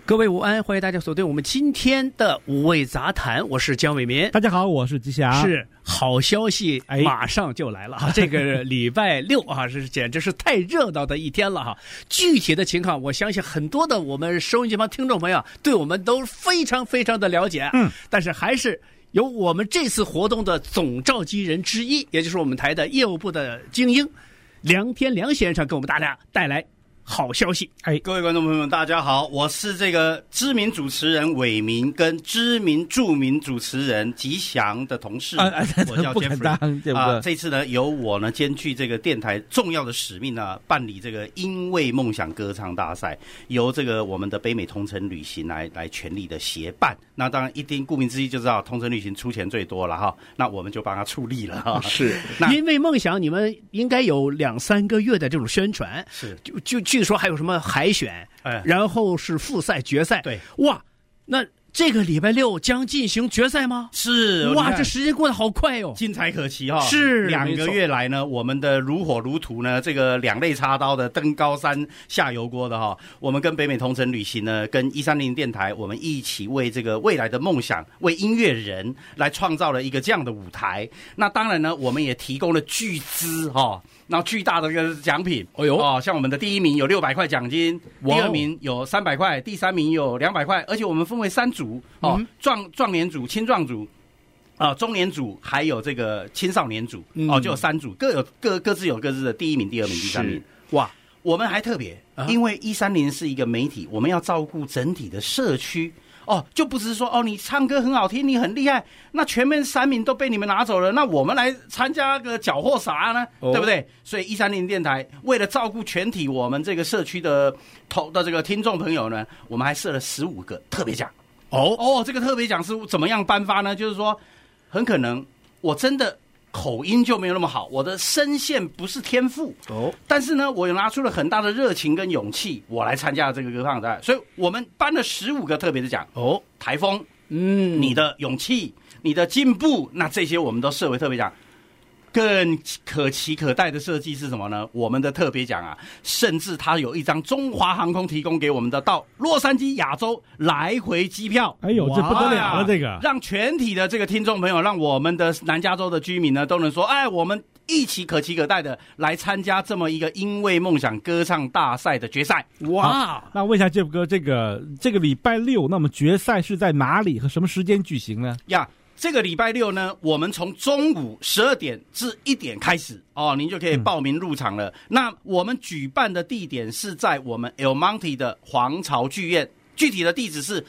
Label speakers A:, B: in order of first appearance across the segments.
A: 各位午安，欢迎大家锁定我们今天的五味杂谈，我是江伟民。
B: 大家好，我是吉祥。
A: 是好消息，马上就来了哈！这个礼拜六啊，是简直是太热闹的一天了哈！具体的情况，我相信很多的我们收音机旁听众朋友对我们都非常非常的了解。但是还是由我们这次活动的总召集人之一，也就是我们台的业务部的精英梁天良先生，给我们大家带来好消息。
C: 各位观众朋友们，大家好，我是这个知名主持人伟民跟知名著名主持人吉祥的同事，我叫 Jeffrey。这次呢，由我呢兼具这个电台重要的使命呢，办理这个因为梦想歌唱大赛，由这个我们的北美同城旅行来全力的协办。那当然一定顾名思义就知道同城旅行出钱最多了哈，那我们就帮他出力了哈。
A: 是，因为梦想你们应该有2-3个月的这种宣传，
C: 是
A: 就据说还有什么海选，然后是复赛、决赛。
C: 对，
A: 哇，那这个礼拜六将进行决赛吗？
C: 是，
A: 哇，这时间过得好快哦，
C: 精彩可期哈。
A: 是
C: 2个月来呢，我们的如火如荼呢，这个两肋插刀的登高山下油锅的哈，我们跟北美同城旅行呢，跟130电台，我们一起为这个未来的梦想，为音乐人来创造了一个这样的舞台。那当然呢，我们也提供了巨资哈。然后巨大的一个奖品，像我们的第1名有600块奖金，第2名有300块，第3名有200块，而且我们分为3组壮年组、青壮组，中年组，还有这个青少年组，就有3组，各自有各自的第1名、第2名、第3名。哇，我们还特别，因为130是一个媒体，我们要照顾整体的社区。就不是说你唱歌很好听，你很厉害，那前面3名都被你们拿走了，那我们来参加个缴获啥呢？对不对？所以130电台为了照顾全体我们这个社区的这个听众朋友呢，我们还设了15个特别奖。这个特别奖是怎么样颁发呢？就是说，很可能我真的口音就没有那么好，我的声线不是天赋但是呢，我有拿出了很大的热情跟勇气，我来参加这个歌唱赛，所以我们颁了15个特别的奖。台风，你的勇气，你的进步，那这些我们都设为特别奖。更可期可待的设计是什么呢？我们的特别奖啊，甚至它有一张中华航空提供给我们的到洛杉矶亚洲来回机票。
B: 这不得了了，这个
C: 让全体的这个听众朋友，让我们的南加州的居民呢，都能说，我们一起可期可待的来参加这么一个因为梦想歌唱大赛的决赛。
B: 哇！那问一下 Jeff 哥，这个礼拜六，那么决赛是在哪里和什么时间举行呢？
C: 这个礼拜六呢，我们从中午12点至1点开始您就可以报名入场了。那我们举办的地点是在我们 El Monte 的皇朝剧院，具体的地址是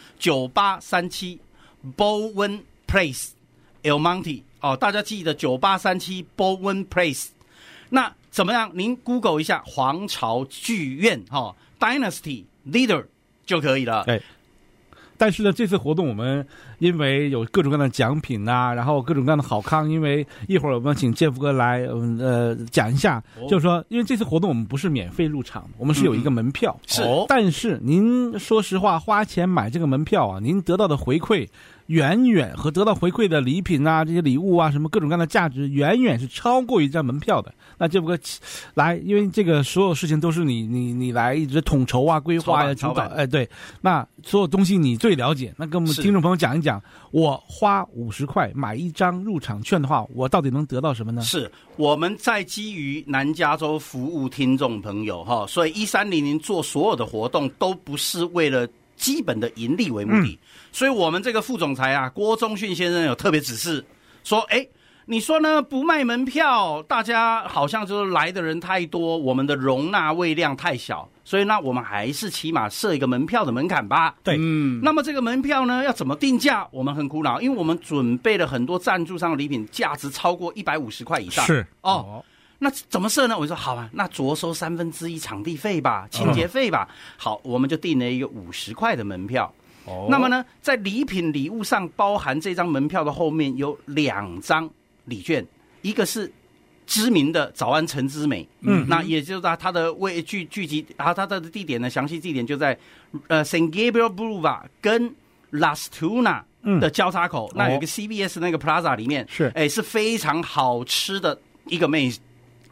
C: 9837 Bowen Place El Monte 大家记得9837 Bowen Place。那怎么样？您 Google 一下皇朝剧院Dynasty Leader 就可以了。
B: 但是呢，这次活动我们因为有各种各样的奖品然后各种各样的好康，因为一会儿我们请Jeff哥来讲一下，就是说，因为这次活动我们不是免费入场，我们是有一个门票，但是您说实话，花钱买这个门票您得到的回馈远远和得到回馈的礼品这些礼物什么各种各样的价值，远远是超过于这张门票的。那Jeff哥来，因为这个所有事情都是你来一直统筹规划主导，对，那所有东西你最了解，那跟我们听众朋友讲一讲，我花50块买一张入场券的话，我到底能得到什么呢？
C: 是我们在基于南加州服务听众朋友所以1300做所有的活动都不是为了基本的盈利为目的，所以我们这个副总裁郭宗训先生有特别指示说，你说呢？不卖门票，大家好像就是来的人太多，我们的容纳位量太小，所以呢，我们还是起码设一个门票的门槛吧。
B: 对，
C: 那么这个门票呢，要怎么定价？我们很苦恼，因为我们准备了很多赞助商的礼品，价值超过150块以上。
B: 是
C: 那怎么设呢？我说好啊，那着收1/3场地费吧，清洁费吧。好，我们就定了一个50块的门票。那么呢，在礼品礼物上包含这张门票的后面有2张礼券，一个是知名的早安陈之美，那也就是它的聚集，它的地点呢，详细地点就在San Gabriel Boulevard 跟 Las Tunas 的交叉口，那有一个 CBS 那个 Plaza 里面，是非常好吃的一个美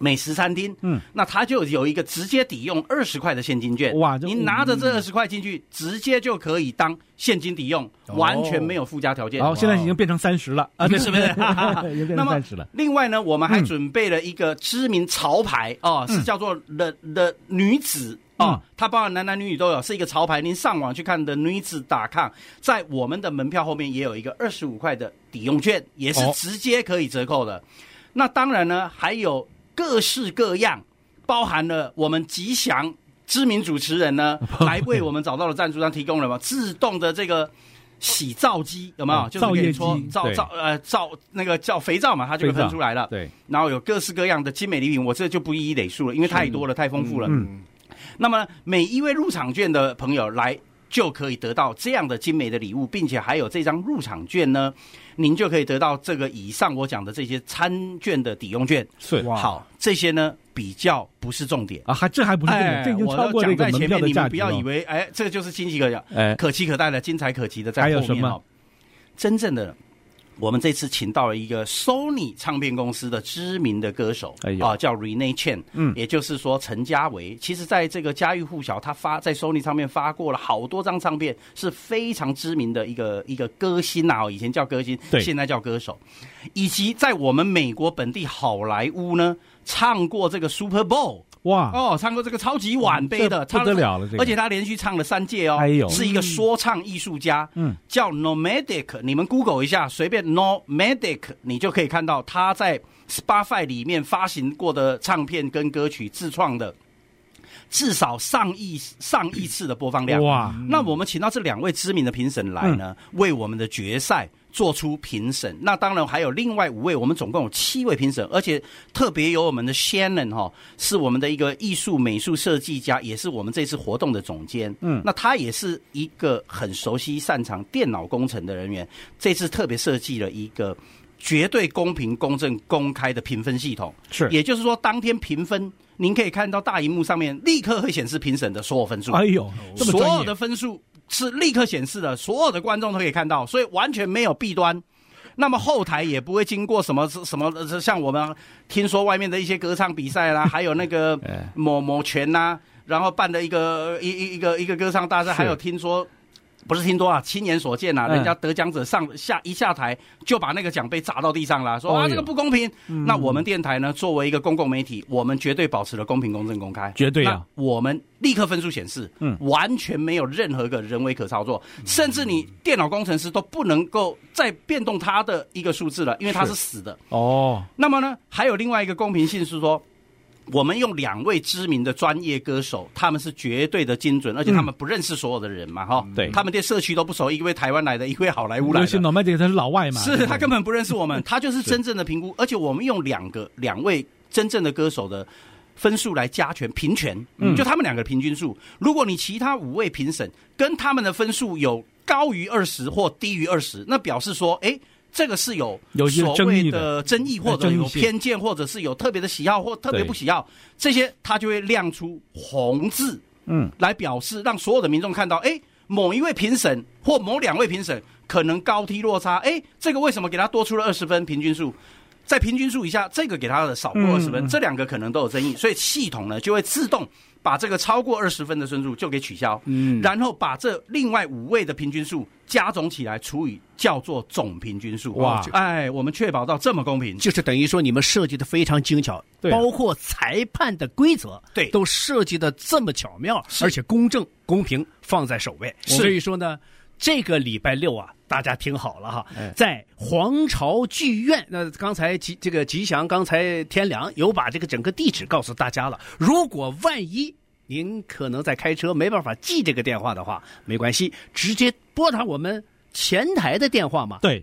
C: 美食餐厅，那他就有一个直接抵用20块的现金券，
B: 哇，
C: 您拿着这20块进去，直接就可以当现金抵用，完全没有附加条件。
B: 好，现在已经变成30了啊，
C: 是不是？
B: 已经变成30了。
C: 另外呢，我们还准备了一个知名潮牌是叫做 The 女子。它包含男男女女都有，是一个潮牌。您上网去看的女子.com，在我们的门票后面也有一个25块的抵用券，也是直接可以折扣的。那当然呢，还有各式各样，包含了我们吉祥知名主持人呢，来为我们找到了赞助商提供了自动的这个洗皂机，有没有？就是可以搓皂那个叫肥皂嘛，它就会喷出来了。
B: 对，
C: 然后有各式各样的精美礼品，我这就不一一累述了，因为太多了，太丰富了。那么每一位入场券的朋友来就可以得到这样的精美的礼物，并且还有这张入场券呢，您就可以得到这个以上我讲的这些餐券的抵用券。
B: 是，
C: 好，这些呢比较不是重点
B: 啊，这还不是重点，这已经超过这个门票的价值了。你们
C: 不要以为这个就是惊奇可期可待的、精彩可期的，在后面。还有什么？真正的。我们这次请到了一个 Sony 唱片公司的知名的歌手，叫 Renee Chen，也就是说陈家维。其实在这个家喻户晓，他在 Sony 唱片发过了好多张唱片，是非常知名的一个歌星啊，以前叫歌星，现在叫歌手。以及在我们美国本地好莱坞呢，唱过这个 Super Bowl。哇唱过这个超级碗杯的，
B: 不得了了，
C: 而且他连续唱了3届是一个说唱艺术家，叫 Nomadic， 你们 Google 一下，随便 Nomadic， 你就可以看到他在 Spotify 里面发行过的唱片跟歌曲自创的，至少上亿次的播放量。哇！那我们请到这2位知名的评审来呢，为我们的决赛做出评审。那当然还有另外5位，我们总共有7位评审，而且特别有我们的 Shannon 是我们的一个艺术美术设计家，也是我们这次活动的总监。那他也是一个很熟悉擅长电脑工程的人员，这次特别设计了一个绝对公平公正公开的评分系统。是，也就是说当天评分您可以看到大荧幕上面立刻会显示评审的所有分数。哎呦，这么专业，所有的分数是立刻显示的，所有的观众都可以看到，所以完全没有弊端。那么后台也不会经过什么像我们听说外面的一些歌唱比赛啦，还有那个某权啦，然后办的一个歌唱大赛，还有听说。不是听多亲眼所见人家得奖者下台就把那个奖杯砸到地上了，说这个不公平。那我们电台呢，作为一个公共媒体，我们绝对保持了公平、公正、公开，绝对啊。我们立刻分数显示，完全没有任何个人为可操作，甚至你电脑工程师都不能够再变动它的一个数字了，因为它是死的。那么呢，还有另外一个公平性是说。我们用2位知名的专业歌手，他们是绝对的精准，而且他们不认识所有的人嘛，对，他们对社区都不熟，一位台湾来的，一位好莱坞来的。尤其Nomadic他是老外嘛，是他根本不认识我们，他就是真正的评估，而且我们用2位真正的歌手的分数来加权平权，就他们2个平均数。如果你其他5位评审跟他们的分数有高于20或低于20，那表示说，这个是有所谓的争议，或者有偏见，或者是有特别的喜好或特别不喜好，这些他就会亮出红字，来表示让所有的民众看到，某一位评审或某2位评审可能高低落差，这个为什么给他多出了20分平均数？在平均数以下，这个给他的少过20分，这2个可能都有争议，所以系统呢就会自动把这个超过20分的分数就给取消，然后把这另外5位的平均数加总起来除以叫做总平均数。哇，我们确保到这么公平，
A: 就是等于说你们设计的非常精巧，包括裁判的规则，对，都设计的这么巧妙，而且公正公平放在首位。所以说呢，这个礼拜6大家听好了哈，在皇朝剧院。那刚才这个吉祥，刚才天良有把这个整个地址告诉大家了。如果万一您可能在开车没办法记这个电话的话，没关系，直接拨打我们前台的电话嘛。对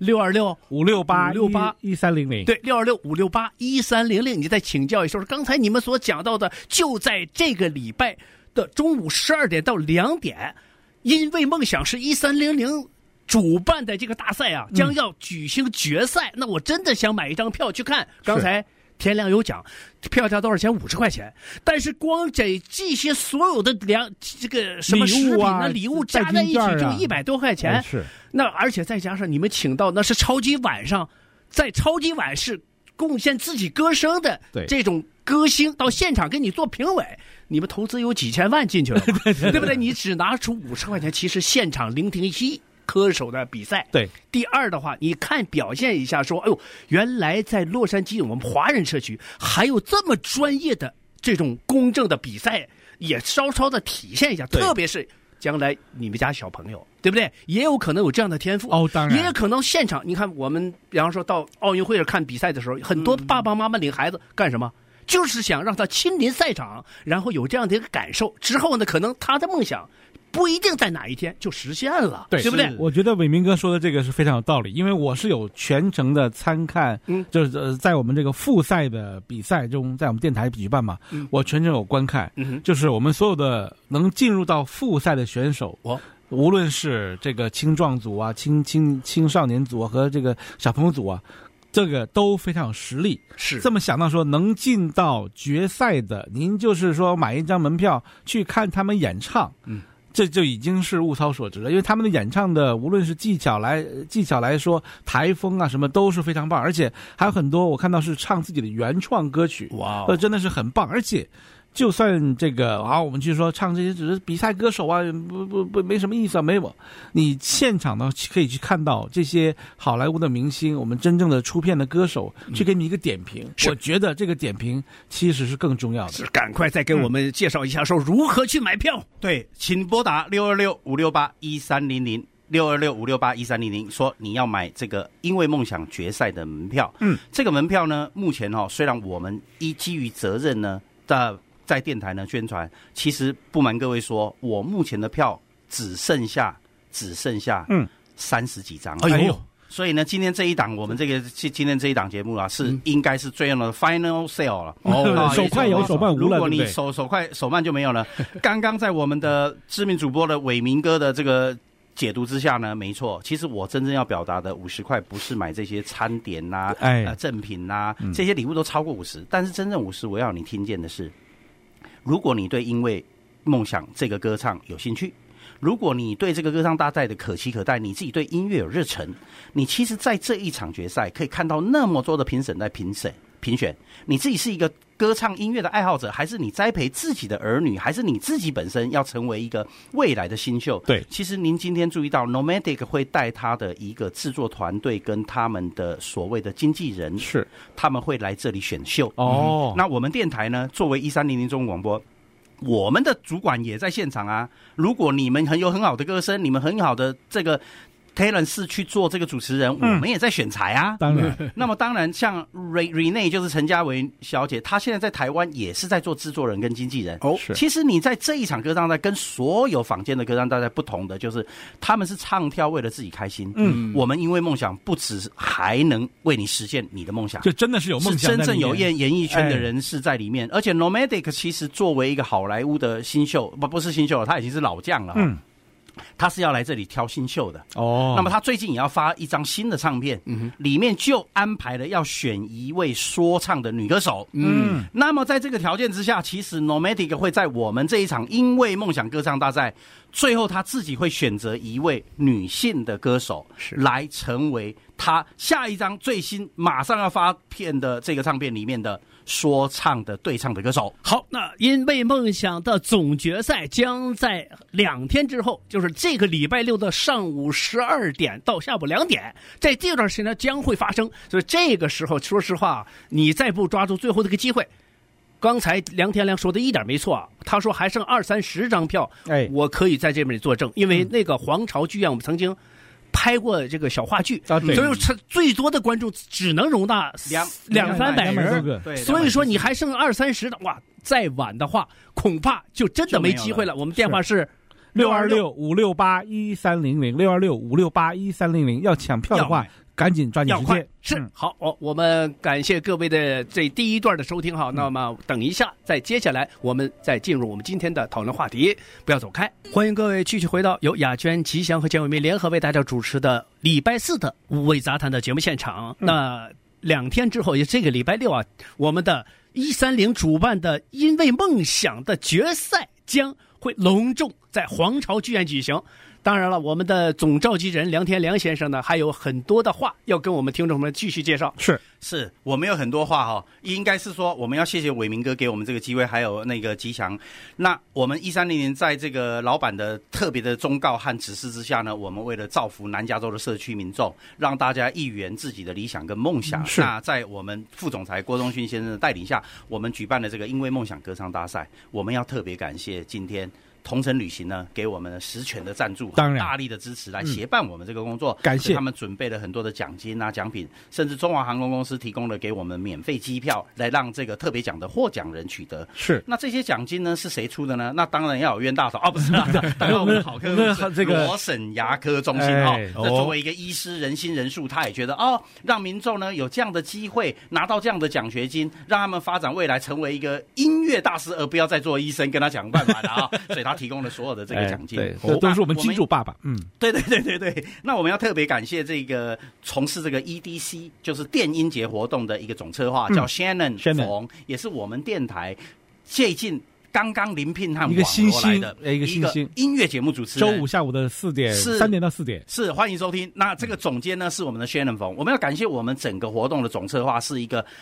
A: ，626-568-1300。对，626-568-1300。你再请教一下，刚才你们所讲到的，就在这个礼拜的中午12点到2点，因为梦想是1300。主办的这个大赛将要举行决赛，那我真的想买一张票去看。刚才天亮有讲，票价多少钱？50块钱。但是光这些所有的这个什么食品礼物加在一起就100多块钱。是。那而且再加上你们请到那是超级晚上，在超级晚是贡献自己歌声的这种歌星到现场给你做评委，你们投资有几千万进去了，对不对？你只拿出50块钱，其实现场聆听歌手的比赛。
B: 对，
A: 第二的话，你看表现一下，说，哎呦，原来在洛杉矶我们华人社区还有这么专业的这种公正的比赛，也稍稍的体现一下，特别是将来你们家小朋友，对不对？也有可能有这样的天赋
B: 哦，当然，
A: 也可能现场，你看我们比方说到奥运会上看比赛的时候，很多爸爸妈妈领孩子干什么？就是想让他亲临赛场，然后有这样的一个感受，之后呢，可能他的梦想不一定在哪一天就实现了，对不对？
B: 我觉得伟明哥说的这个是非常有道理，因为我是有全程的参看，就是在我们这个复赛的比赛中，在我们电台举办嘛，我全程有观看，就是我们所有的能进入到复赛的选手，无论是这个青壮组啊、青少年组啊和这个小朋友组啊。这个都非常有实力，
A: 是
B: 这么想到说能进到决赛的，您就是说买一张门票去看他们演唱，这就已经是物超所值了，因为他们的演唱的无论是技巧来说，台风啊什么都是非常棒，而且还有很多我看到是唱自己的原创歌曲，
A: 哇，
B: 真的是很棒，而且。就算这个我们去说唱这些只是比赛歌手啊，不没什么意思啊，没有。你现场呢可以去看到这些好莱坞的明星，我们真正的出片的歌手，去给你一个点评。我觉得这个点评其实是更重要的。
A: 是，赶快再给我们介绍一下，说如何去买票。
C: 对，请拨打626-568-1300，626-568-1300，说你要买这个因为梦想决赛的门票。这个门票呢，目前虽然我们基于责任呢在电台呢宣传，其实不瞒各位说，我目前的票只剩下30几张。
B: 哎呦！
C: 所以呢，今天这一档我们今天这一档节目啊，应该是最后的 final sale 了。
B: 手快有手慢无了。
C: 如果你手快手慢就没有了。刚刚在我们的知名主播的伟明哥的这个解读之下呢，没错，其实我真正要表达的50块不是买这些餐点呐、赠品呐、这些礼物都超过50，但是真正50我要你听见的是。如果你对因为梦想这个歌唱有兴趣，如果你对这个歌唱大赛的可期可待，你自己对音乐有热忱，你其实在这一场决赛可以看到那么多的评审在评选，你自己是一个歌唱音乐的爱好者，还是你栽培自己的儿女，还是你自己本身要成为一个未来的新秀？
B: 对，
C: 其实您今天注意到 Nomadic 会带他的一个制作团队跟他们的所谓的经纪人，
B: 是
C: 他们会来这里选秀。
B: 那
C: 我们电台呢，作为1300中文广播，我们的主管也在现场啊。如果你们有很好的歌声，你们很好的这个talent 是去做这个主持人，我们也在选材啊。
B: 当然，
C: 那么当然，像 Renee 就是陈嘉维小姐，她现在在台湾也是在做制作人跟经纪人。其实你在这一场歌唱大赛跟所有坊间的歌唱大赛不同的，就是他们是唱跳为了自己开心。我们因为梦想，不止还能为你实现你的梦想，
B: 就真的是有梦想，
C: 是真正有演艺圈的人士在里面。而且 Nomadic 其实作为一个好莱坞的新秀，不是新秀了，他已经是老将了。他是要来这里挑新秀的那么他最近也要发一张新的唱片，里面就安排了要选一位说唱的女歌手。那么在这个条件之下，其实 Nomadic 会在我们这一场因为梦想歌唱大赛，最后他自己会选择一位女性的歌手来成为他下一张最新马上要发片的这个唱片里面的说唱的对唱的歌手。
A: 好，那因为梦想的总决赛将在2天之后，就是这个礼拜6的上午12点到下午2点，在这段时间将会发生。所以这个时候，说实话，你再不抓住最后这个机会，刚才梁天良说的一点没错，他说还剩20-30张票，我可以在这边作证，因为那个皇朝剧院我们曾经拍过这个小话剧，所以最多的观众只能容纳200-300人，所以说你还剩20-30的，哇，再晚的话恐怕就真的没机会了。我们电话是
B: 626-568-1300，626-568-1300，要抢票的话赶紧抓紧时间。
A: 是好，我们感谢各位的这第一段的收听哈。那么等一下，再接下来我们再进入我们今天的讨论话题，不要走开。欢迎各位继续回到由雅娟、吉祥和简伟明联合为大家主持的礼拜4的五味杂谈的节目现场。那2天之后，也这个礼拜6啊，我们的130主办的因为梦想的决赛将会隆重在皇朝剧院举行。 当然了，我们的总召集人梁天良先生呢，还有很多的话要跟我们听众们继续介绍。
C: 是我们有很多话哈，应该是说我们要谢谢伟明哥给我们这个机会，还有那个吉祥。那我们130年在这个老板的特别的忠告和指示之下呢，我们为了造福南加州的社区民众，让大家一圆自己的理想跟梦想。那在我们副总裁郭宗勋先生的带领下，我们举办了这个因为梦想歌唱大赛。我们要特别感谢今天同程旅行呢给我们10全的赞助，
B: 当然
C: 大力的支持来协办我们这个工作，
B: 感谢
C: 他们准备了很多的奖金啊奖品，甚至中华航空公司提供了给我们免费机票，来让这个特别奖的获奖人取得。那这些奖金呢是谁出的呢？那当然要有冤大头不是啦，当然我们好客户是罗省牙科中心这作为一个医师仁心仁术，他也觉得让民众呢有这样的机会拿到这样的奖学金，让他们发展未来成为一个音乐大师，而不要再做医生，跟他讲办法的所以他提供了所有的这个奖金，
B: 对，都是我们金主爸爸。
C: 对。那我们要特别感谢这个从事这个 EDC， 就是电音节活动的一个总策划，叫 Shannon 冯，也是我们电台最近刚刚临聘和网罗来的
B: 一个新星
C: 音乐节目主持人，
B: 周5下午的3点到4点，
C: 是欢迎收听。那这个总监呢是我们的 Shannon 冯，我们要感谢我们整个活动的总策划是一个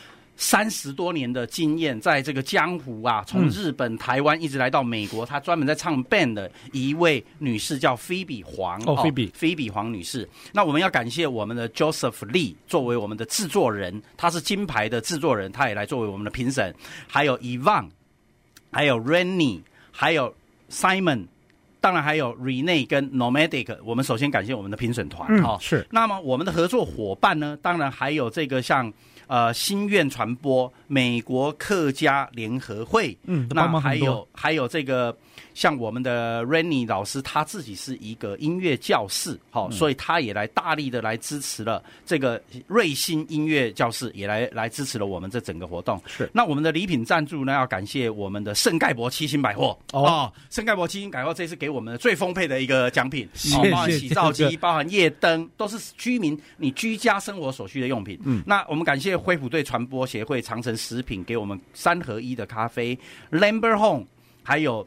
C: 30多年的经验，在这个江湖啊，从日本、台湾一直来到美国，她专门在唱 band 的一位女士叫菲比黄菲比黄女士。那我们要感谢我们的 Joseph Lee 作为我们的制作人，他是金牌的制作人，他也来作为我们的评审，还有 Yvonne， 还有 Rennie， 还有 Simon。当然还有 Renee 跟 Nomadic， 我们首先感谢我们的评审团
B: 是。
C: 那么我们的合作伙伴呢，当然还有这个像新苑传播、美国客家联合会，那还有这个像我们的 Rennie 老师，他自己是一个音乐教室，所以他也来大力的来支持了这个瑞星音乐教室，也来支持了我们这整个活动。那我们的礼品赞助呢，要感谢我们的圣盖博7星百货圣盖博7星百货这次给我们最丰沛的一个奖品，包含洗澡机，包含夜灯，都是居民你居家生活所需的用品。那我们感谢恢复队传播协会长城食品给我们3合1的咖啡 ，Lambert Home， 还有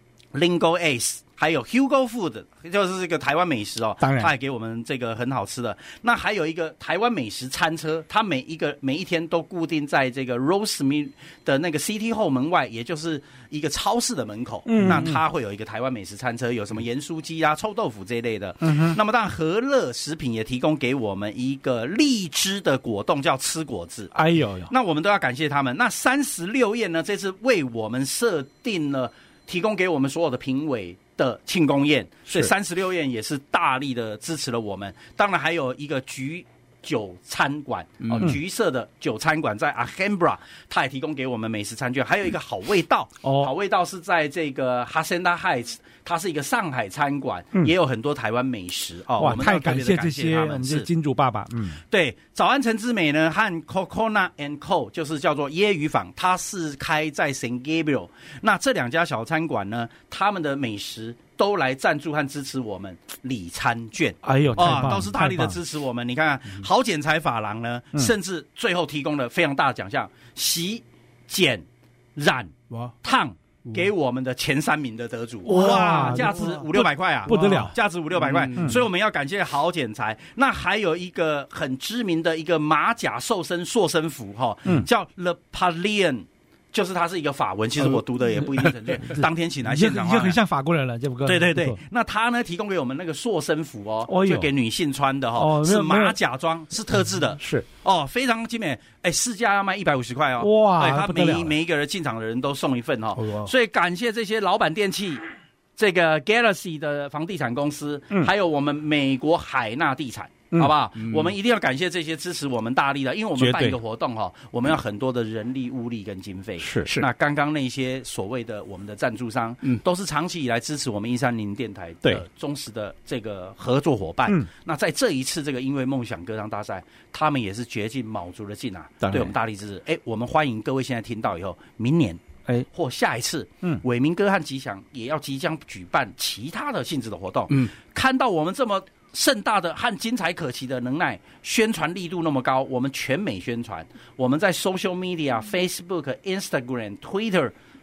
C: Lingo Ace， 还有 Hugo Food， 就是这个台湾美食
B: 当然
C: 他也给我们这个很好吃的。那还有一个台湾美食餐车，它每一天都固定在这个 Rosemead 的那个 City Hall 门外，也就是一个超市的门口。那它会有一个台湾美食餐车，有什么盐酥鸡啊、臭豆腐这一类的。那么当然和乐食品也提供给我们一个荔枝的果冻，叫吃果子。那我们都要感谢他们。那36宴呢，这次为我们设定了提供给我们所有的评委的庆功宴，所以36宴也是大力的支持了我们。当然还有一个橘酒餐馆，橘色的酒餐馆在 Alhambra， 它也提供给我们美食餐券。还有一个好味道，好味道是在这个 Hacienda Heights， 它是一个上海餐馆，也有很多台湾美食我们
B: 太感谢这些我们的金主爸爸。
C: 对，早安陈之美呢和 Coconut and Co 就是叫做椰鱼坊，它是开在 San Gabriel。那这2家小餐馆呢，他们的美食都来赞助和支持我们礼餐券，都是大力的支持我们。你看看好剪裁发廊呢，甚至最后提供了非常大的奖项，洗、剪、染、烫，给我们的前3名的得主，价值500-600块啊，
B: 不得了，
C: 价值500-600块。所以我们要感谢好剪裁。那还有一个很知名的一个马甲瘦身塑身服叫 The Pavilion。就是它是一个法文，其实我读的也不一定准确。当天请来现场，
B: 已经很像法国人了，这不？
C: 对。那他呢提供给我们那个塑身服就给女性穿的是马甲装，是特制的，
B: 是
C: 非常精美。市价要卖150块他每一个人进场的人都送一份所以感谢这些老板电器。这个 Galaxy 的房地产公司，还有我们美国海纳地产，好不好？我们一定要感谢这些支持我们大力的，因为我们办一个活动我们要很多的人力、物力跟经费。
B: 是。
C: 那刚刚那些所谓的我们的赞助商，都是长期以来支持我们130电台的忠实的这个合作伙伴。那在这一次这个因为梦想歌唱大赛，他们也是竭尽卯足了劲对我们大力支持。我们欢迎各位现在听到以后，明年。或下一次，伟明哥和吉祥也要即将举办其他的性质的活动。看到我们这么盛大的和精彩可期的能耐，宣传力度那么高，我们全美宣传，我们在 social media、Facebook、Instagram、Twitter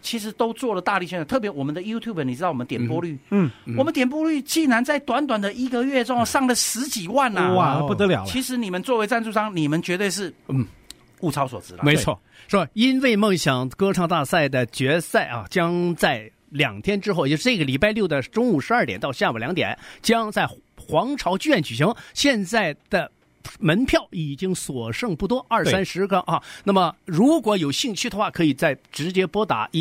C: 其实都做了大力宣传，特别我们的 YouTube， 你知道我们点播率，我们点播率竟然在短短的1个月中上了10几万啊！
B: 哇，不得了了！
C: 其实你们作为赞助商，你们绝对是物超所值了。
A: 没错，说因为梦想歌唱大赛的决赛啊，将在2天之后，也就是这个礼拜6的中午12点到下午2点，将在皇朝剧院举行。现在的门票已经所剩不多，20-30个啊。那么如果有兴趣的话，可以再直接拨打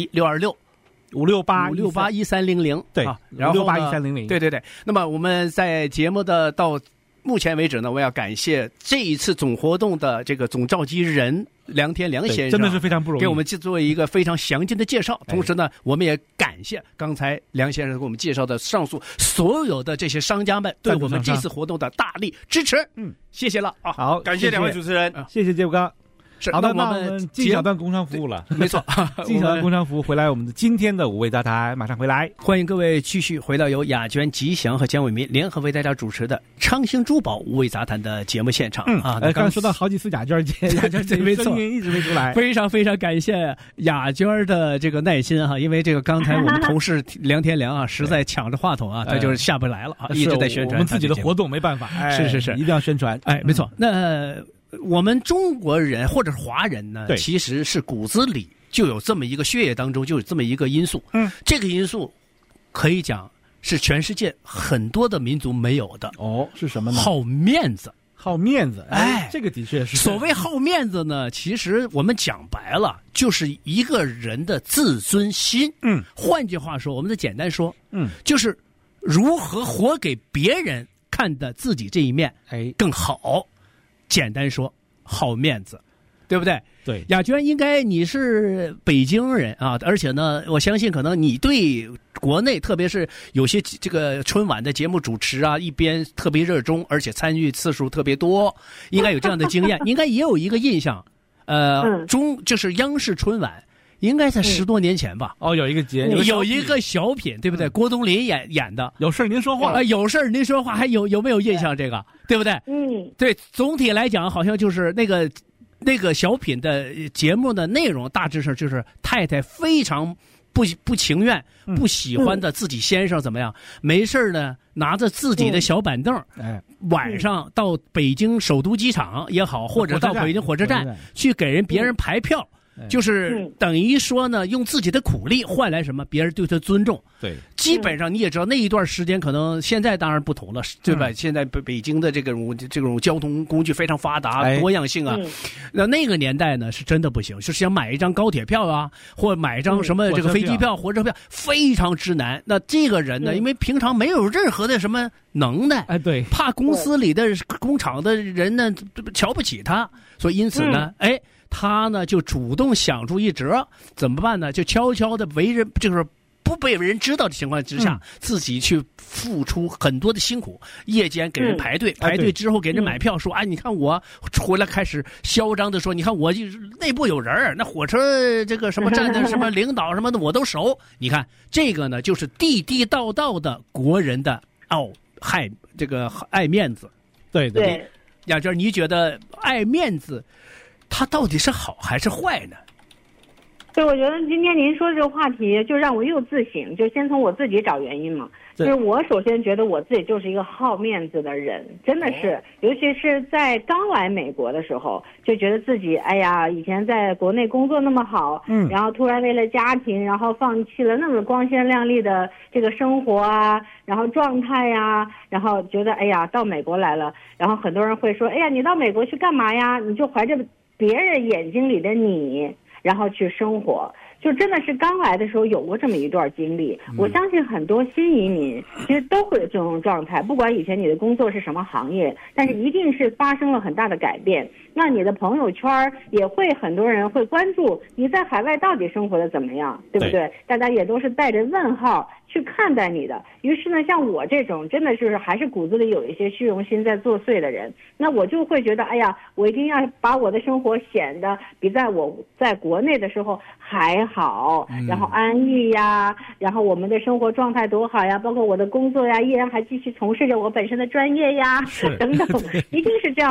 A: 1626-568-1300，
B: 对，
A: 然后
B: 568-1300，
A: 对。那么我们在节目的到目前为止呢，我要感谢这一次总活动的这个总召集人梁天良先生，
B: 真的是非常不容易，
A: 给我们做一个非常详尽的介绍。同时呢，我们也感谢刚才梁先生给我们介绍的上述所有的这些商家们对我们这次活动的大力支持。谢谢了啊！
B: 好，
C: 感谢2位主持人，
B: 谢谢杰夫哥。好的，那我们进小段工商服务了。
A: 没错，
B: 进小段工商服务回来，我们的今天的5位大台马上回来。
A: 欢迎各位继续回到由雅娟、吉祥和姜伟民联合为大家主持的昌兴珠宝5位杂谈的节目现场啊。
B: 刚刚说到好几次雅娟这
A: 没错，
B: 声音一直没出来，
A: 非常非常感谢雅娟的这个耐心哈，因为这个刚才我们同事梁天良啊，实在抢着话筒啊，他就是下不来了啊，一直在宣传
B: 我们自己的活动，没办法，
A: 是，
B: 一定要宣传，
A: 没错。那我们中国人或者华人呢，其实是骨子里就有这么一个血液当中就有这么一个因素，这个因素可以讲是全世界很多的民族没有的。
B: 是什么呢？
A: 好面子。
B: 好面子，这个的确是。
A: 所谓好面子呢，其实我们讲白了，就是一个人的自尊心。换句话说，我们再简单说，就是如何活给别人看的自己这一面，更好。简单说，好面子，对不对？
B: 对，
A: 雅娟，应该你是北京人啊，而且呢，我相信可能你对国内，特别是有些这个春晚的节目主持啊，一边特别热衷，而且参与次数特别多，应该有这样的经验，应该也有一个印象，就是央视春晚。应该在10多年前吧。
B: 有一个节，
A: 有一个小品，对不对？郭冬临演的。
B: 有事您说话。
A: 有事您说话，还有没有印象？这个对不对？对。总体来讲，好像就是那个小品的节目的内容，大致上就是太太非常不情愿、不喜欢的自己先生怎么样？没事呢，拿着自己的小板凳，晚上到北京首都机场也好，或者到北京火车站去给别人排票。就是等于说呢，用自己的苦力换来什么？别人对他尊重。
B: 对，
A: 基本上你也知道，那一段时间可能现在当然不同了，对吧？现在北京的这种交通工具非常发达，多样性啊。那个年代呢，是真的不行，就是想买一张高铁票啊，或买一张什么这个飞机票、火车票，非常之难。那这个人呢，因为平常没有任何的什么能耐，
B: 对，
A: 怕公司里的工厂的人呢瞧不起他，所以因此呢，他呢就主动想出一辙，怎么办呢？就悄悄的为人，就是不被人知道的情况之下，自己去付出很多的辛苦，夜间给人排队，排队之后给人买票，说你看我回来开始嚣张的说，你看我内部有人，那火车这个什么站的什么领导什么的我都熟。你看这个呢，就是地地道道的国人的爱面子。对。雅娟，你觉得爱面子？他到底是好还是坏呢？
D: 对，我觉得今天您说这个话题，就让我又自省，就先从我自己找原因嘛。就是我首先觉得我自己就是一个好面子的人，真的是，尤其是在刚来美国的时候，就觉得自己以前在国内工作那么好，然后突然为了家庭，然后放弃了那么光鲜亮丽的这个生活啊，然后状态呀，然后觉得到美国来了，然后很多人会说，你到美国去干嘛呀？你就怀着别人眼睛里的你，然后去生活。就真的是刚来的时候有过这么一段经历，我相信很多新移民其实都会有这种状态，不管以前你的工作是什么行业，但是一定是发生了很大的改变。那你的朋友圈也会很多人会关注你在海外到底生活的怎么样，对不对？大家也都是带着问号去看待你的。于是呢，像我这种真的就是还是骨子里有一些虚荣心在作祟的人，那我就会觉得我一定要把我的生活显得比我在国内的时候还好，然后安逸呀，然后我们的生活状态多好呀，包括我的工作呀，依然还继续从事着我本身的专业呀，等等，一定是这样的。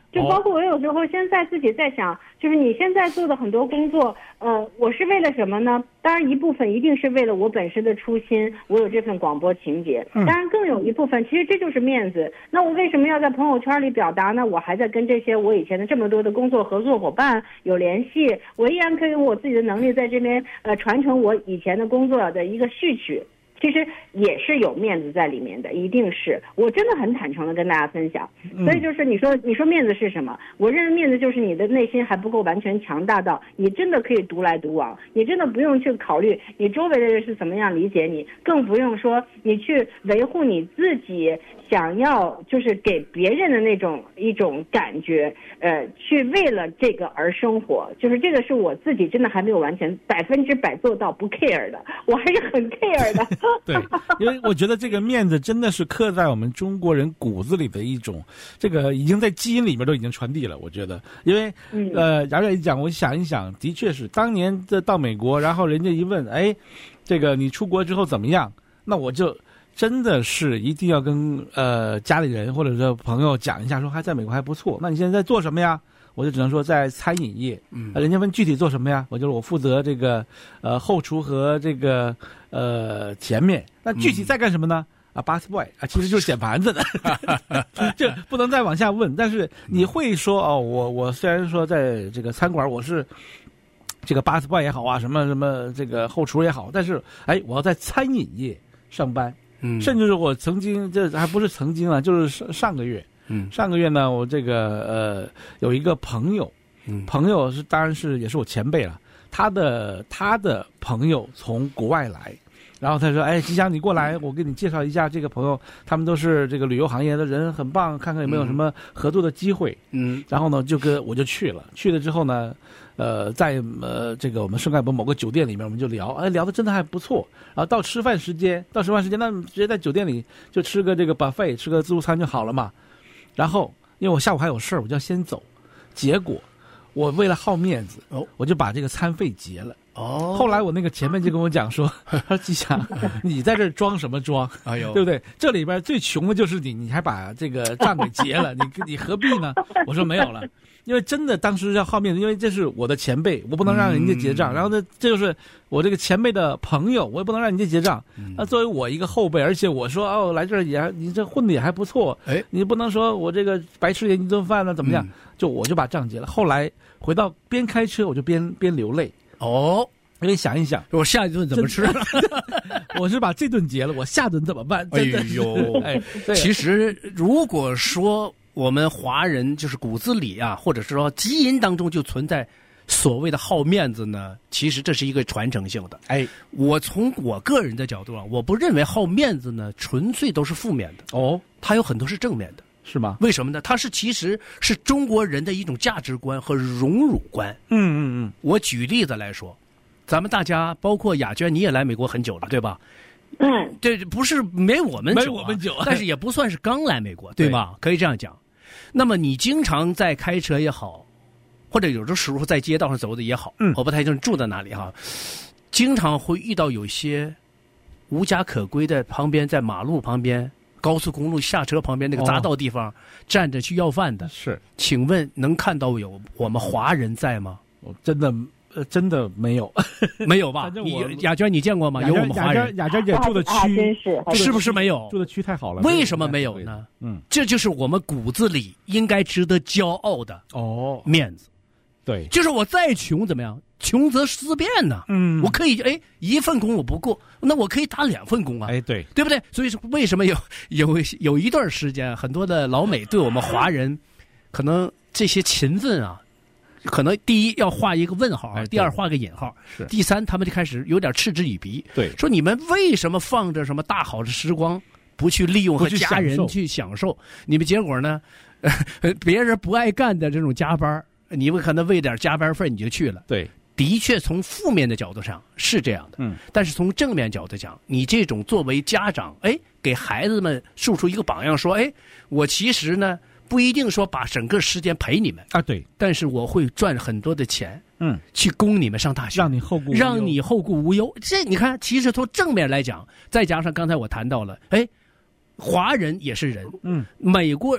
D: 就包括我有时候现在自己在想，就是你现在做的很多工作，我是为了什么呢？当然一部分一定是为了我本身的初心，我有这份广播情节。当然更有一部分，其实这就是面子。那我为什么要在朋友圈里表达呢？我还在跟这些我以前的这么多的工作合作伙伴有联系，我依然可以用我自己的能力在这边传承我以前的工作的一个序曲。其实也是有面子在里面的，一定是我真的很坦诚的跟大家分享。所以就是你说面子是什么？我认为面子就是你的内心还不够完全强大到你真的可以独来独往，你真的不用去考虑你周围的人是怎么样理解你，更不用说你去维护你自己想要就是给别人的那种一种感觉，去为了这个而生活。就是这个是我自己真的还没有完全100%做到不 care 的，我还是很 care 的。
B: 对，因为我觉得这个面子真的是刻在我们中国人骨子里的一种，这个已经在基因里面都已经传递了。我觉得，因为杨远一讲，我想一想，的确是当年到美国，然后人家一问，哎，这个你出国之后怎么样？那我就真的是一定要跟家里人或者是朋友讲一下，说还在美国还不错。那你现在在做什么呀？我就只能说在餐饮业。人家问具体做什么呀？我就是我负责这个后厨和这个前面。那具体在干什么呢？busboy 其实就是捡盘子的，这不能再往下问。但是你会说我虽然说在这个餐馆我是这个 busboy 也好啊，什么什么这个后厨也好，但是我要在餐饮业上班。甚至是我曾经，这还不是曾经啊，就是上个月。上个月呢，我这个有一个朋友，朋友是当然是也是我前辈了，他的朋友从国外来，然后他说，吉祥你过来，我给你介绍一下这个朋友，他们都是这个旅游行业的人，很棒，看看有没有什么合作的机会。然后呢我就去了之后呢，在这个我们圣盖博某个酒店里面，我们就聊的真的还不错。然后到吃饭时间，那直接在酒店里就吃个这个 buffet， 吃个自助餐就好了嘛。然后因为我下午还有事儿，我就要先走，结果我为了好面子，我就把这个餐费结了。后来我那个前辈就跟我讲说吉祥，你在这儿装什么装？哎呦，对不对？这里边最穷的就是你还把这个账给结了，你何必呢？我说没有了，因为真的当时要好面子，因为这是我的前辈，我不能让人家结账。然后呢，这就是我这个前辈的朋友，我也不能让人家结账。那作为我一个后辈，而且我说来这儿你这混的也还不错，你不能说我这个白吃人一顿饭呢怎么样？我就把账结了。后来回到边开车我就边流泪。因为想一想，
A: 我下一顿怎么吃？
B: 我是把这顿结了，我下顿怎么办？真的
A: 其实如果说我们华人就是骨子里啊，或者是说基因当中就存在所谓的好面子呢，其实这是一个传承性的。我从我个人的角度我不认为好面子呢纯粹都是负面的。它有很多是正面的。
B: 是吗？
A: 为什么呢？它其实是中国人的一种价值观和荣辱观。我举例子来说，咱们大家包括雅娟，你也来美国很久了，对吧？这不是没我们久，但是也不算是刚来美国，对吧？可以这样讲。那么你经常在开车也好，或者有的时候在街道上走的也好，我不太清楚住在哪里哈，经常会遇到有些无家可归的旁边，在马路旁边。高速公路下车旁边那个匝道地方站着去要饭的，是，请问能看到有我们华人在吗？
B: 我真的没有，
A: 没有吧？雅娟你见过吗？有我们华人，
B: 雅娟姐住的区
A: 是不是没有？
B: 住的区太好了，
A: 为什么没有呢？这就是我们骨子里应该值得骄傲的面子。
B: 对，
A: 就是我再穷怎么样？穷则思变呢。我可以一份工我不过，那我可以打2份工啊。
B: 对，
A: 对不对？所以说为什么有一段时间，很多的老美对我们华人，可能这些勤奋啊，可能第一要画一个问号，第二画个引号，第三他们就开始有点嗤之以鼻。
B: 对，
A: 说你们为什么放着什么大好的时光，不去利用和家人去享受？你们结果呢？别人不爱干的这种加班。你们可能为点加班费你就去了。
B: 对，
A: 的确从负面的角度上是这样的。但是从正面角度讲，你这种作为家长，给孩子们树出一个榜样，说，我其实呢不一定说把整个时间陪你们
B: 啊，对，
A: 但是我会赚很多的钱，去供你们上大学，让你后顾无忧。这你看，其实从正面来讲，再加上刚才我谈到了，华人也是人，美国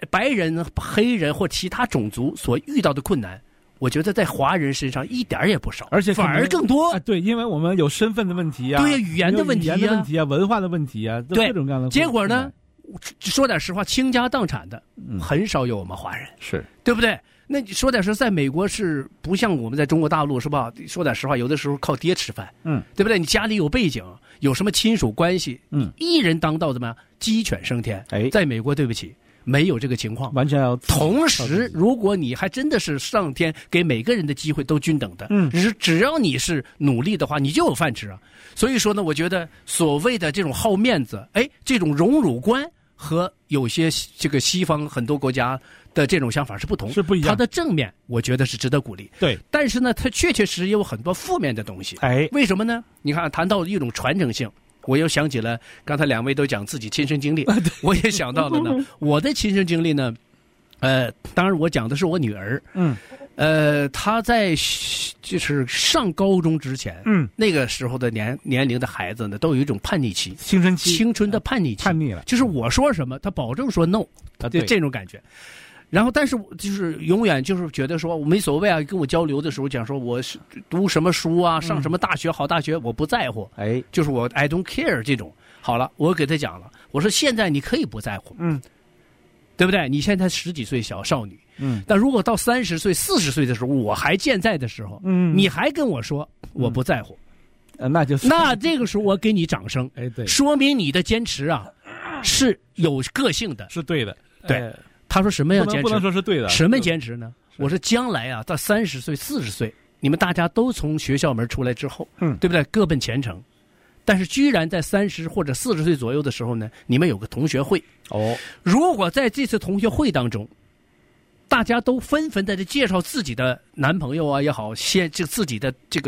A: 白人、黑人或其他种族所遇到的困难，我觉得在华人身上一点也不少，
B: 而且
A: 反而更多
B: 啊。对，因为我们有身份的问题啊，
A: 对，语言的问题
B: 啊，文化的问题啊，
A: 对，
B: 各种各样的。
A: 结果呢，说点实话，倾家荡产的很少有我们华人，
B: 是
A: 对不对？那你说点实，在美国是不像我们在中国大陆是吧？说点实话，有的时候靠爹吃饭，对不对？你家里有背景，有什么亲属关系，一人当道怎么样？鸡犬升天。在美国对不起，没有这个情况，
B: 完全要。
A: 同时，如果你还真的是上天给每个人的机会都均等的，只要你是努力的话，你就有饭吃啊。所以说呢，我觉得所谓的这种好面子，这种荣辱观和有些这个西方很多国家的这种想法是不同，
B: 是不一样。
A: 它的正面我觉得是值得鼓励，
B: 对。
A: 但是呢，它确实有很多负面的东西。为什么呢？你看，谈到一种传承性，我又想起了刚才两位都讲自己亲身经历，我也想到了呢，我的亲身经历呢，当然我讲的是我女儿，她在就是上高中之前，那个时候的年龄的孩子呢，都有一种叛逆期，青春的叛逆期，
B: 叛逆了，
A: 就是我说什么，他保证说 no， 这种感觉。然后，但是就是永远就是觉得说我没所谓啊，跟我交流的时候讲说我是读什么书啊，上什么大学好大学，我不在乎，就是我 I don't care 这种。好了，我给他讲了，我说现在你可以不在乎，对不对？你现在10几岁小少女，但如果到30岁、40岁的时候，我还健在的时候，你还跟我说我不在乎，
B: 那
A: 这个时候我给你掌声，
B: 对，
A: 说明你的坚持啊是有个性的，
B: 是对的，
A: 对。他说什么样坚持？
B: 不能说是对的。
A: 什么坚持呢？我说将来啊，到30岁、40岁，你们大家都从学校门出来之后，对不对？各奔前程。但是居然在30或者40岁左右的时候呢，你们有个同学会。如果在这次同学会当中，大家都纷纷的介绍自己的男朋友啊也好，自己的这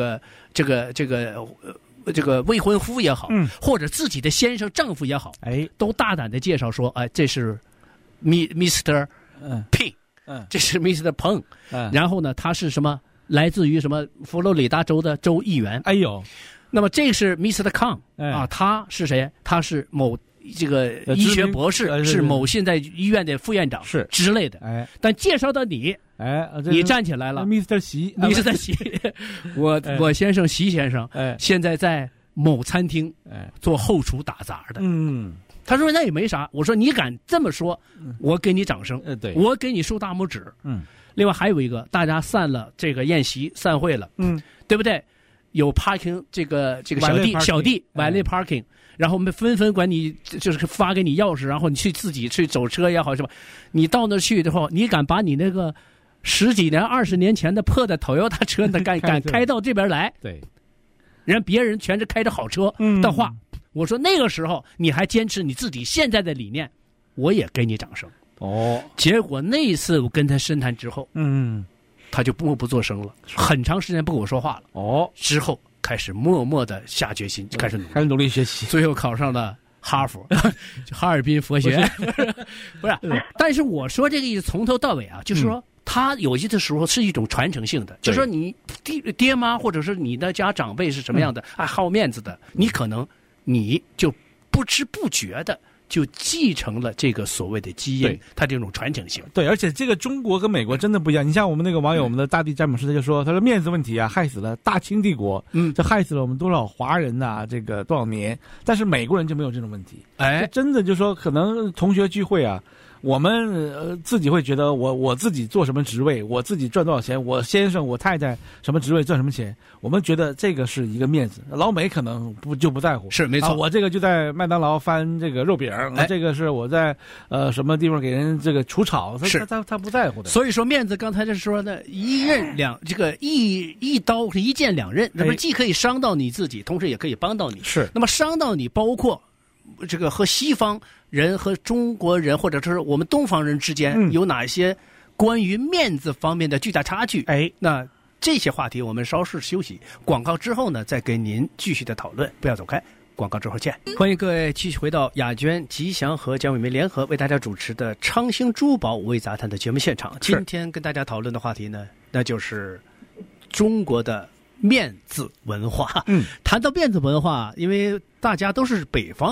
A: 个未婚夫也好，或者自己的先生、丈夫也好，都大胆的介绍说，这是。Mr. P， 这是 Mr. 彭，然后呢，他是什么？来自于什么佛罗里达州的州议员。那么这是 Mr. Kang 啊，他是谁？他是某这个医学博士，是某现在医院的副院长，是之类的。但介绍到你，你站起来了
B: ，Mr. 习，
A: 我先生习先生，现在在某餐厅，做后厨打杂的，他说那也没啥，我说你敢这么说，我给你掌声，我给你竖大拇指。另外还有一个，大家散了这个宴席散会了，对不对？有 parking 这个小弟 valet parking，然后我们纷纷管你就是发给你钥匙，然后你去自己去走车也好是吧？你到那去的话，你敢把你那个10几年、20年前的破的 Toyota 车呢，敢开到这边来？
B: 对，
A: 别人全是开着好车的话。我说那个时候你还坚持你自己现在的理念，我也给你掌声。结果那一次我跟他深谈之后，他就默不作声了，很长时间不跟我说话了。之后开始默默的下决心，开始
B: 努力学习，
A: 最后考上了哈佛，哈尔滨佛学。不是，但是我说这个意思从头到尾啊，就是说。他有些的时候是一种传承性的，就是说你爹妈或者是你的家长辈是什么样的，好面子的，你可能你就不知不觉的就继承了这个所谓的基因，它这种传承性。
B: 对，而且这个中国跟美国真的不一样。你像我们那个网友，我们的大地詹姆斯他就说，他说面子问题啊，害死了大清帝国，这害死了我们多少华人呐，这个多少年。但是美国人就没有这种问题，真的就说可能同学聚会啊。我们自己会觉得我自己做什么职位，我自己赚多少钱，我先生我太太什么职位赚什么钱，我们觉得这个是一个面子。老美可能就不在乎，
A: 是没错。
B: 我这个就在麦当劳翻这个肉饼，这个是我在什么地方给人这个除草，他不在乎的。
A: 所以说面子，刚才就是说呢，一刀一剑两刃，那么既可以伤到你自己，同时也可以帮到你。
B: 是。
A: 那么伤到你，包括这个和西方人和中国人或者是我们东方人之间有哪些关于面子方面的巨大差距？那这些话题我们稍事休息，广告之后呢，再跟您继续的讨论，不要走开。广告之后见。欢迎各位继续回到雅娟、吉祥和姜伟梅联合为大家主持的昌兴珠宝五味杂谈的节目现场。今天跟大家讨论的话题呢，那就是中国的面子文化。谈到面子文化，因为大家都是北方人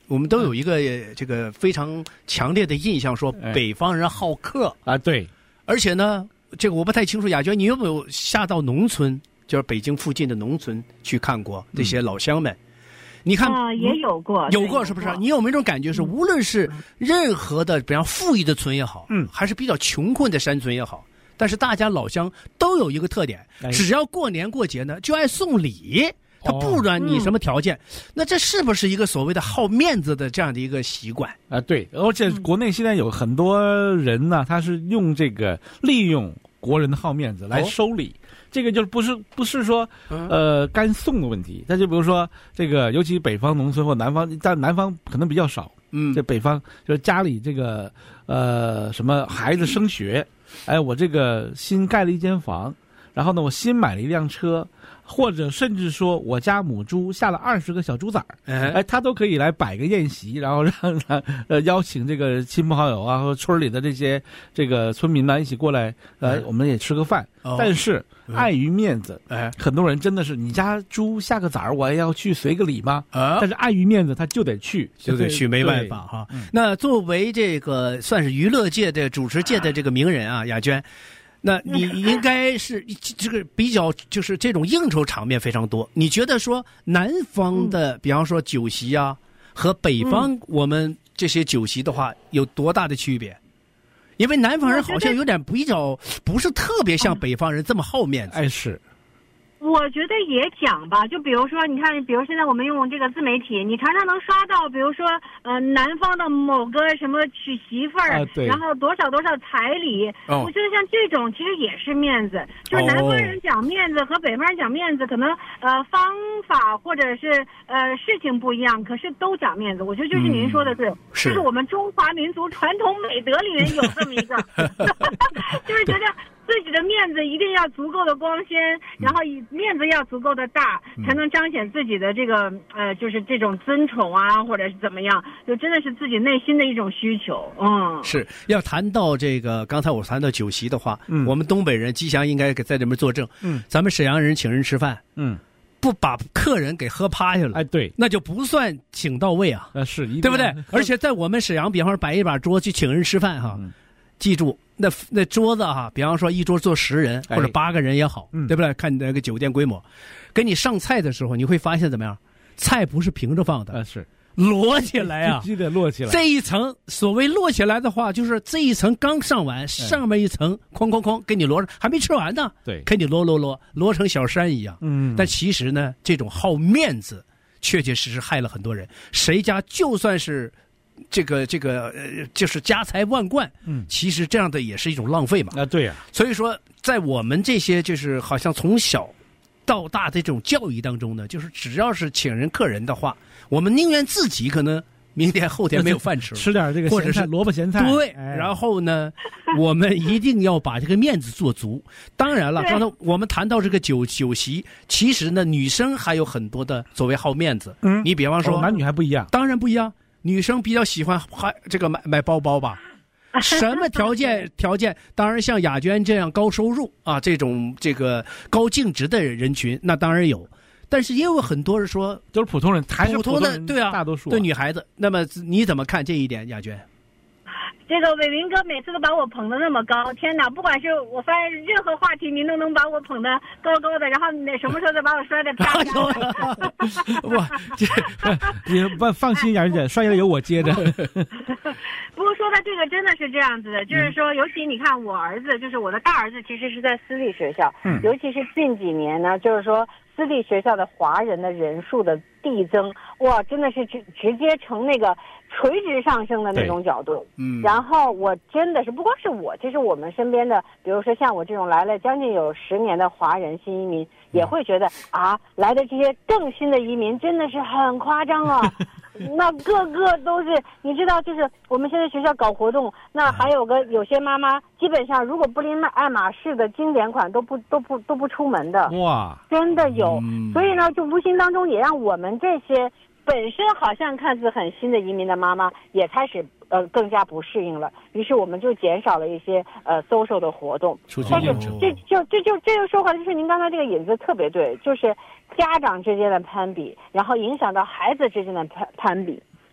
A: 我们都有一个这个非常强烈的印象，说北方人好客
B: 啊，对。
A: 而且呢，这个我不太清楚，雅娟，你有没有下到农村，就是北京附近的农村去看过这些老乡们？你看
D: 也有过，
A: 有过是不是？你有没有一种感觉是，无论是任何的，比方富裕的村也好，还是比较穷困的山村也好，但是大家老乡都有一个特点，只要过年过节呢，就爱送礼。他不管你什么条件，那这是不是一个所谓的好面子的这样的一个习惯
B: 啊？对，而且国内现在有很多人呢，他是用这个利用国人的好面子来收礼。这个就是不是说干送的问题，但就比如说这个，尤其北方农村或南方，但南方可能比较少。这北方就是家里这个什么孩子升学，哎，我这个新盖了一间房，然后呢，我新买了一辆车。或者甚至说我家母猪下了20个小猪崽儿，哎，他都可以来摆个宴席，然后让他邀请这个亲朋好友啊和村里的这个村民呢一起过来，我们也吃个饭。但是碍于面子，很多人真的是你家猪下个崽儿，我也要去随个礼吗？但是碍于面子，他就得去，
A: 没办法哈。那作为这个算是娱乐界的主持界的这个名人啊，雅娟。那你应该是这个比较就是这种应酬场面非常多。你觉得说南方的，比方说酒席啊，和北方我们这些酒席的话，有多大的区别？因为南方人好像有点比较不是特别像北方人这么好面子。
B: 哎，是。
D: 我觉得也讲吧，就比如说，你看，比如现在我们用这个自媒体，你常常能刷到，比如说，南方的某个什么娶媳妇儿，然后多少彩礼，我觉得像这种其实也是面子，就是南方人讲面子和北方人讲面子，可能方法或者是事情不一样，可是都讲面子。我觉得就是您说的对，就是我们中华民族传统美德里面有这么一个，就是觉得。自己的面子一定要足够的光鲜，然后面子要足够的大，才能彰显自己的这个就是这种尊崇啊，或者是怎么样，就真的是自己内心的一种需求。
A: 是要谈到这个，刚才我谈到酒席的话，我们东北人吉祥应该在这边作证。咱们沈阳人请人吃饭，不把客人给喝趴下了，
B: 哎，对，
A: 那就不算请到位啊，
B: 是，
A: 对不对？而且在我们沈阳，比方说摆一把桌去请人吃饭哈，记住。那桌子哈，比方说一桌坐10人或者8个人也好，对不对？看你那个酒店规模，给你上菜的时候，你会发现怎么样？菜不是平着放的，
B: 是
A: 摞起来啊，
B: 必须得摞起来。
A: 这一层所谓摞起来的话，就是这一层刚上完，上面一层哐给你摞上，还没吃完呢，
B: 对，
A: 给你摞成小山一样。但其实呢，这种好面子，确实害了很多人。谁家就算是。这个就是家财万贯，其实这样的也是一种浪费嘛。
B: 对呀。
A: 所以说，在我们这些就是好像从小到大的这种教育当中呢，就是只要是请人客人的话，我们宁愿自己可能明天后天没有饭吃，
B: 吃点这个
A: 或者是
B: 萝卜咸菜。
A: 对，然后呢，我们一定要把这个面子做足。当然了，刚才我们谈到这个酒席，其实呢，女生还有很多的所谓好面子。你比方说，
B: 男女还不一样，
A: 当然不一样。女生比较喜欢这个买包包吧，什么条件？当然像雅娟这样高收入啊，这个高净值的人群，那当然有。但是也有很多人说，
B: 都是普通人，
A: 普通的对啊，
B: 大多数
A: 对女孩子。那么你怎么看这一点，雅娟？
D: 这个伟云哥每次都把我捧得那么高，天哪！不管是我发现任何话题，您都能把我捧得高高的，然后那什么时候再把我摔得啪啪。
B: 哇，你放心，雅姐，摔下来有我接着。
D: 不过说到这个，真的是这样子的，就是说，尤其你看我儿子，就是我的大儿子，其实是在私立学校，尤其是近几年呢，就是说私立学校的华人的人数的递增，哇，真的是直接成那个垂直上升的那种角度。然后我真的是不光是我，其实我们身边的，比如说像我这种来了将近有10年的华人新移民，也会觉得来的这些更新的移民真的是很夸张啊。那个个都是，你知道，就是我们现在学校搞活动，那还有些妈妈，基本上如果不拎爱马仕的经典款都不出门的。
B: 哇，
D: 真的有。所以呢，就无形当中也让我们这些本身好像看似很新的移民的妈妈也开始更加不适应了。于是我们就减少了一些social 的活动。但是这就说话，就是您刚才这个引子特别对，就是家长之间的攀比，然后影响到孩子之间的攀比。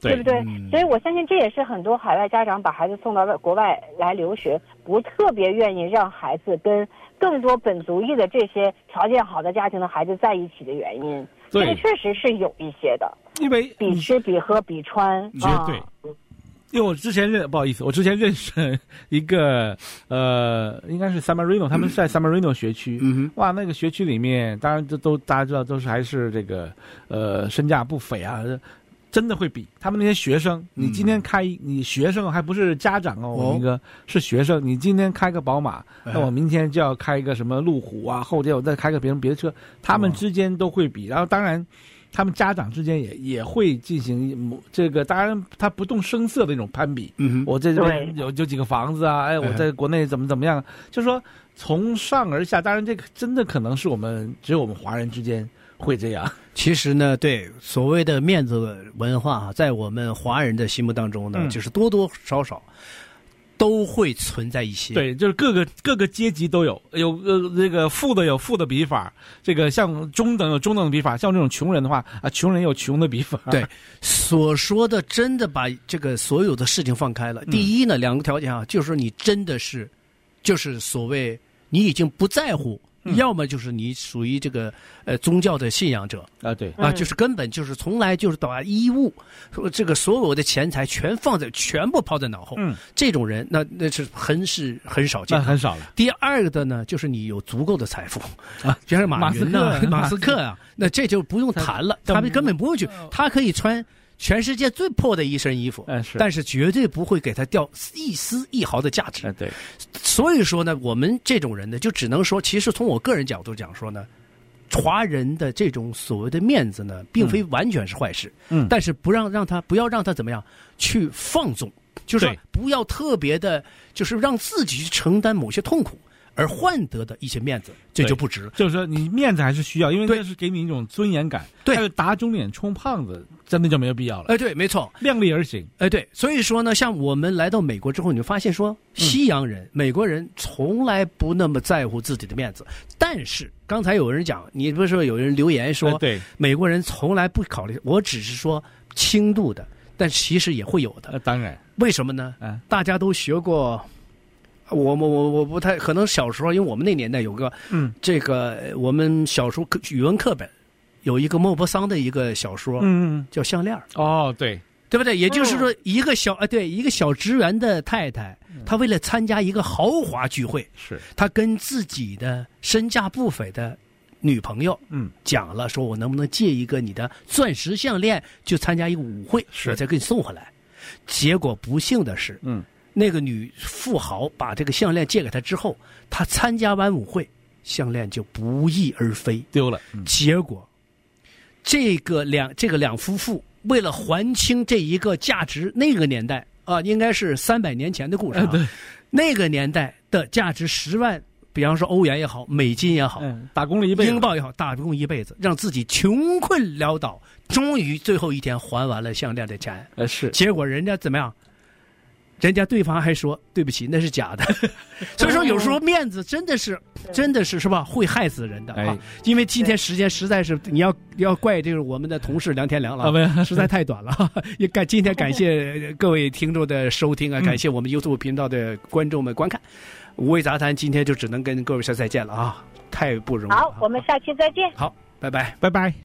D: 对不对？所以我相信这也是很多海外家长把孩子送到国外来留学，不特别愿意让孩子跟更多本族裔的这些条件好的家庭的孩子在一起的原因。这个确实是有一些的，
B: 因为
D: 比吃比喝比穿，
B: 绝对。因为我之前我之前认识一个应该是 San Marino， 他们是在 San Marino 学区。哇，那个学区里面，当然大家知道都是还是这个身价不菲啊。真的会比他们那些学生，你今天你学生还不是家长哦，我们一个是学生，你今天开个宝马，那我明天就要开一个什么路虎啊，后天我再开个别的车，他们之间都会比。然后当然他们家长之间也会进行这个，当然他不动声色的那种攀比。我这边有几个房子啊，我在国内怎么样，就是说从上而下。当然这个真的可能是只有我们华人之间会这样。
A: 其实呢，对所谓的面子文化，在我们华人的心目当中呢，就是多多少少都会存在一些。
B: 对，就是各个阶级都有这个富的有富的比法，这个像中等有中等的比法，像这种穷人的话啊，穷人有穷的比法。
A: 对，所说的真的把这个所有的事情放开了。第一呢，两个条件啊，就是你真的是，就是所谓你已经不在乎。要么就是你属于这个宗教的信仰者
B: 啊，对
A: 啊，就是根本就是从来就是把衣物这个所有的钱财全部抛在脑后，这种人那是很少见，
B: 很少了。
A: 第二个的呢，就是你有足够的财富啊，比如马云啊、马斯克啊，那这就不用谈了，他们根本不用去，他可以穿全世界最破的一身衣服，但是绝对不会给他掉一丝一毫的价值。
B: 对，
A: 所以说呢，我们这种人呢，就只能说，其实从我个人角度讲说呢，华人的这种所谓的面子呢，并非完全是坏事。但是不要让他怎么样去放纵，就是不要特别的，就是让自己去承担某些痛苦。而换得的一些面子，这就不值。
B: 就是说，你面子还是需要，因为这是给你一种尊严感。
A: 对，
B: 但是打肿脸充胖子，真的就没有必要了。
A: 对，没错，
B: 量力而行。
A: 对，所以说呢，像我们来到美国之后，你就发现说，西洋人、美国人从来不那么在乎自己的面子。但是刚才有人讲，你不是说有人留言说，
B: 对，
A: 美国人从来不考虑，我只是说轻度的，但其实也会有的。
B: 当然，
A: 为什么呢？大家都学过。我不太可能小时候，因为我们那年代有个这个我们小时候语文课本有一个莫泊桑的一个小说，叫项链。
B: 哦，对
A: 不对？也就是说，一个小职员的太太，她为了参加一个豪华聚会，她跟自己的身价不菲的女朋友讲了，说我能不能借一个你的钻石项链去参加一个舞会，我再给你送回来。结果不幸的是，那个女富豪把这个项链借给他之后，他参加完舞会，项链就不翼而飞，
B: 丢了。
A: 结果，这个两夫妇为了还清这一个价值，那个年代啊，应该是300年前的故事。
B: 对，
A: 那个年代的价值10万，比方说欧元也好，美金也好，
B: 打工了一辈子，
A: 英镑也好，打工一辈子，让自己穷困潦倒，终于最后一天还完了项链的钱。结果人家怎么样？人家对方还说对不起，那是假的。所以说有时候面子真的是是吧，会害死人的啊！因为今天时间实在是你要怪这个我们的同事梁天良了，实在太短了。也今天感谢各位听众的收听啊，感谢我们 YouTube 频道的观众们观看。五味杂谈今天就只能跟各位说再见了啊，太不容易了。
D: 好，我们下期再见。
A: 好，拜拜，
B: 拜拜。